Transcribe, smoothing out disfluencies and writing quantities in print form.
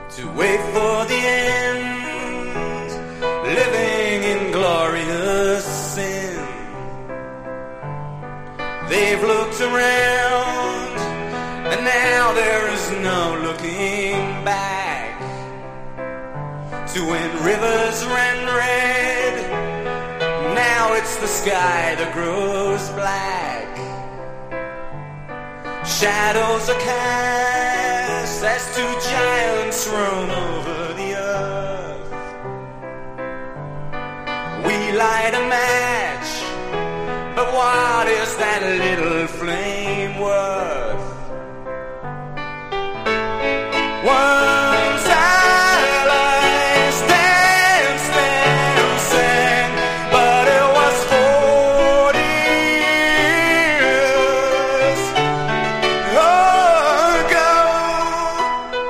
to wait for the end, living in glorious sin. They've looked around, and now there is no looking back to when rivers ran red. Now it's the sky that grows black. Shadows are cast as two giants roam over the earth. We light a match, but what is that little flame worth? What